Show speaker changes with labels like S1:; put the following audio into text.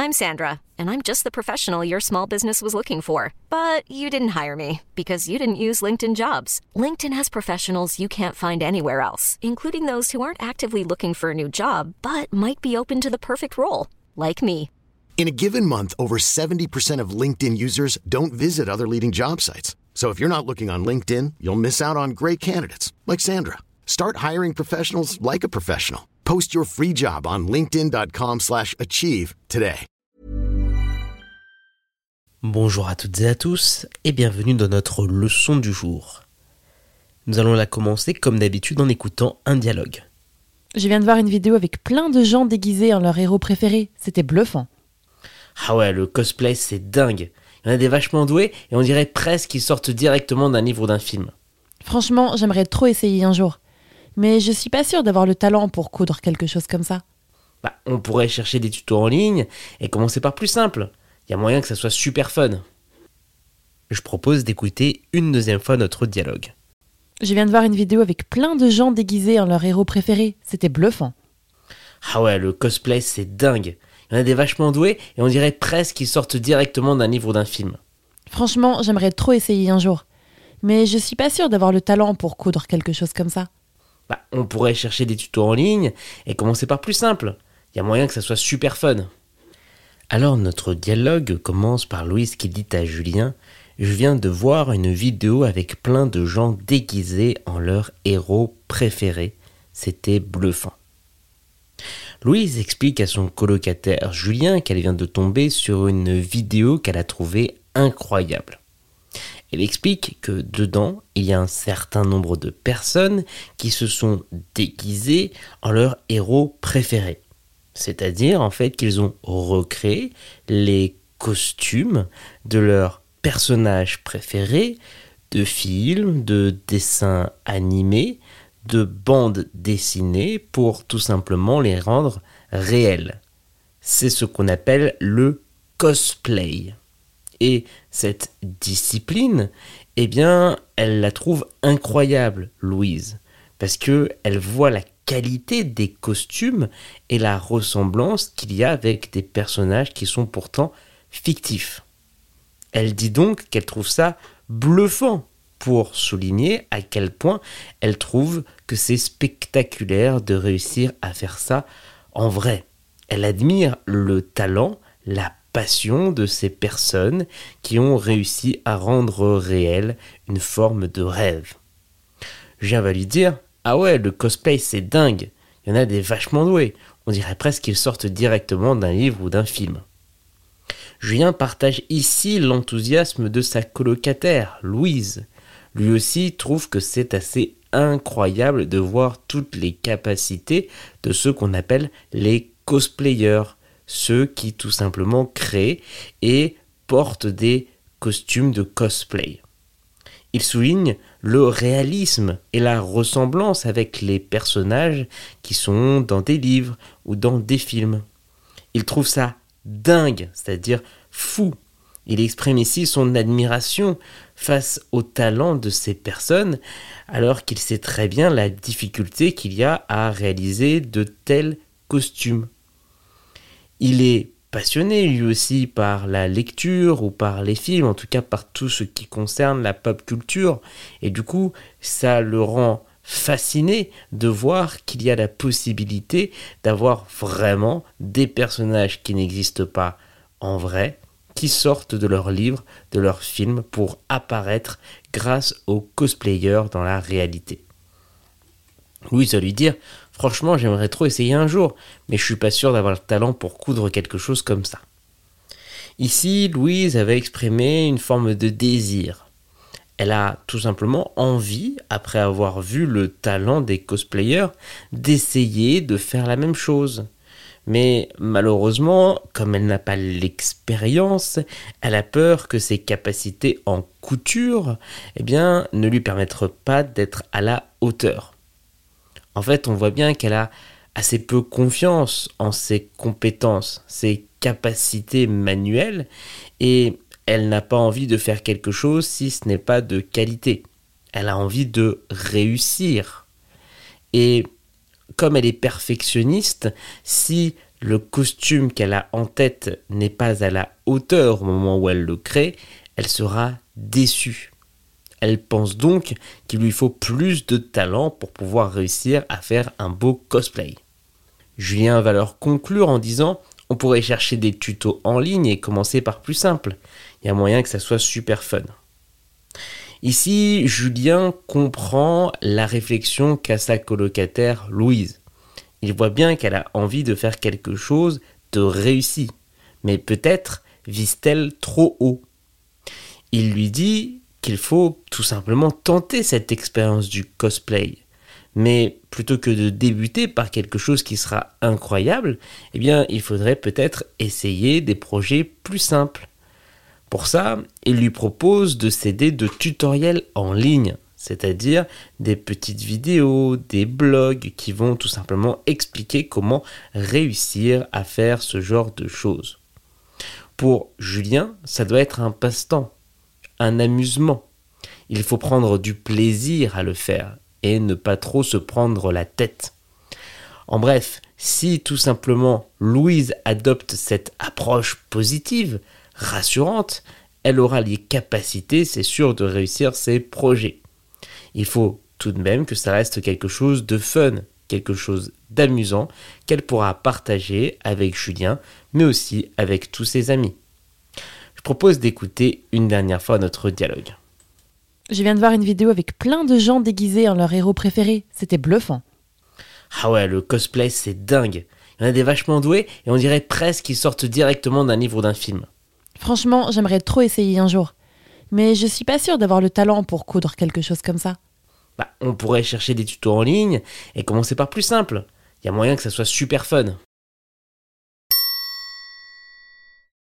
S1: I'm Sandra, and I'm just the professional your small business was looking for. But you didn't hire me because you didn't use LinkedIn Jobs. LinkedIn has professionals you can't find anywhere else, including those who aren't actively looking for a new job, but might be open to the perfect role, like me.
S2: In a given month, over 70% of LinkedIn users don't visit other leading job sites. So if you're not looking on LinkedIn, you'll miss out on great candidates like Sandra. Start hiring professionals like a professional. Post your free job on linkedin.com/achieve today.
S3: Bonjour à toutes et à tous et bienvenue dans notre leçon du jour. Nous allons la commencer comme d'habitude en écoutant un dialogue.
S4: Je viens de voir une vidéo avec plein de gens déguisés en leur héros préféré. C'était bluffant.
S3: Ah ouais, le cosplay c'est dingue. Il y en a des vachement doués et on dirait presque qu'ils sortent directement d'un livre ou d'un film.
S4: Franchement, j'aimerais trop essayer un jour. Mais je suis pas sûre d'avoir le talent pour coudre quelque chose comme ça.
S3: On pourrait chercher des tutos en ligne et commencer par plus simple. Il y a moyen que ça soit super fun. Je propose d'écouter une deuxième fois notre dialogue.
S4: Je viens de voir une vidéo avec plein de gens déguisés en leur héros préféré. C'était bluffant.
S3: Ah ouais, le cosplay c'est dingue. Il y en a des vachement doués et on dirait presque qu'ils sortent directement d'un livre ou d'un film.
S4: Franchement, j'aimerais trop essayer un jour. Mais je suis pas sûre d'avoir le talent pour coudre quelque chose comme ça.
S3: On pourrait chercher des tutos en ligne et commencer par plus simple. Il y a moyen que ça soit super fun. Alors notre dialogue commence par Louise qui dit à Julien « Je viens de voir une vidéo avec plein de gens déguisés en leur héros préféré. C'était bluffant. » Louise explique à son colocataire Julien qu'elle vient de tomber sur une vidéo qu'elle a trouvée incroyable. Elle explique que dedans, il y a un certain nombre de personnes qui se sont déguisées en leur héros préféré. C'est-à-dire, en fait, qu'ils ont recréé les costumes de leurs personnages préférés, de films, de dessins animés, de bandes dessinées pour tout simplement les rendre réels. C'est ce qu'on appelle le cosplay. Et cette discipline, eh bien, elle la trouve incroyable, Louise, parce qu'elle voit la qualité des costumes et la ressemblance qu'il y a avec des personnages qui sont pourtant fictifs. Elle dit donc qu'elle trouve ça bluffant, pour souligner à quel point elle trouve que c'est spectaculaire de réussir à faire ça en vrai. Elle admire le talent, la passion de ces personnes qui ont réussi à rendre réel une forme de rêve. Julien va lui dire « Ah ouais, le cosplay c'est dingue, il y en a des vachement doués, on dirait presque qu'ils sortent directement d'un livre ou d'un film. » Julien partage ici l'enthousiasme de sa colocataire, Louise. Lui aussi trouve que c'est assez incroyable de voir toutes les capacités de ceux qu'on appelle les cosplayers, ceux qui tout simplement créent et portent des costumes de cosplay. Il souligne le réalisme et la ressemblance avec les personnages qui sont dans des livres ou dans des films. Il trouve ça dingue, c'est-à-dire fou. Il exprime ici son admiration face au talent de ces personnes, alors qu'il sait très bien la difficulté qu'il y a à réaliser de tels costumes. Il est passionné lui aussi par la lecture ou par les films, en tout cas par tout ce qui concerne la pop culture, et du coup ça le rend fasciné de voir qu'il y a la possibilité d'avoir vraiment des personnages qui n'existent pas en vrai, qui sortent de leurs livres, de leurs films pour apparaître grâce aux cosplayers dans la réalité. Louise va lui dire « Franchement, j'aimerais trop essayer un jour, mais je suis pas sûr d'avoir le talent pour coudre quelque chose comme ça. » Ici, Louise avait exprimé une forme de désir. Elle a tout simplement envie, après avoir vu le talent des cosplayers, d'essayer de faire la même chose. Mais malheureusement, comme elle n'a pas l'expérience, elle a peur que ses capacités en couture ne lui permettent pas d'être à la hauteur. En fait, on voit bien qu'elle a assez peu confiance en ses compétences, ses capacités manuelles, et elle n'a pas envie de faire quelque chose si ce n'est pas de qualité. Elle a envie de réussir. Et comme elle est perfectionniste, si le costume qu'elle a en tête n'est pas à la hauteur au moment où elle le crée, elle sera déçue. Elle pense donc qu'il lui faut plus de talent pour pouvoir réussir à faire un beau cosplay. Julien va leur conclure en disant « On pourrait chercher des tutos en ligne et commencer par plus simple. Il y a moyen que ça soit super fun. » Ici, Julien comprend la réflexion qu'a sa colocataire Louise. Il voit bien qu'elle a envie de faire quelque chose de réussi, mais peut-être vise-t-elle trop haut. Il lui dit qu'il faut tout simplement tenter cette expérience du cosplay. Mais plutôt que de débuter par quelque chose qui sera incroyable, eh bien, il faudrait peut-être essayer des projets plus simples. Pour ça, il lui propose de s'aider de tutoriels en ligne, c'est-à-dire des petites vidéos, des blogs qui vont tout simplement expliquer comment réussir à faire ce genre de choses. Pour Julien, ça doit être un passe-temps, un amusement. Il faut prendre du plaisir à le faire et ne pas trop se prendre la tête. En bref, si tout simplement Louise adopte cette approche positive, rassurante, elle aura les capacités, c'est sûr, de réussir ses projets. Il faut tout de même que ça reste quelque chose de fun, quelque chose d'amusant qu'elle pourra partager avec Julien, mais aussi avec tous ses amis. Je propose d'écouter une dernière fois notre dialogue.
S4: Je viens de voir une vidéo avec plein de gens déguisés en leur héros préféré. C'était bluffant.
S3: Ah ouais, le cosplay, c'est dingue. Il y en a des vachement doués et on dirait presque qu'ils sortent directement d'un livre ou d'un film.
S4: Franchement, j'aimerais trop essayer un jour. Mais je suis pas sûre d'avoir le talent pour coudre quelque chose comme ça.
S3: On pourrait chercher des tutos en ligne et commencer par plus simple. Il y a moyen que ça soit super fun.